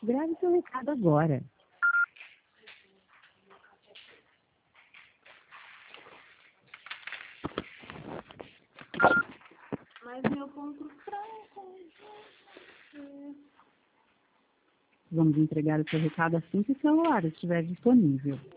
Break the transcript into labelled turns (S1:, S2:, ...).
S1: Grave seu recado agora.
S2: Mas meu ponto fraco.
S1: Vamos entregar o seu recado assim que o celular estiver disponível.